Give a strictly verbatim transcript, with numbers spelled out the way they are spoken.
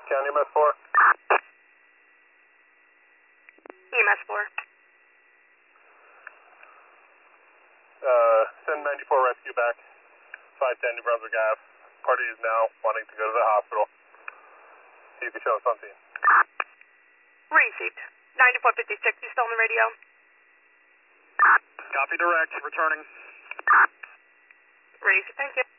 County M S four. E M S four. Uh, send ninety-four rescue back. five ten New Brunswick Ave. Party is now wanting to go to the hospital. See if you show us something. Received. ninety-four fifty-six, you still on the radio? Copy direct, returning. Received, thank you.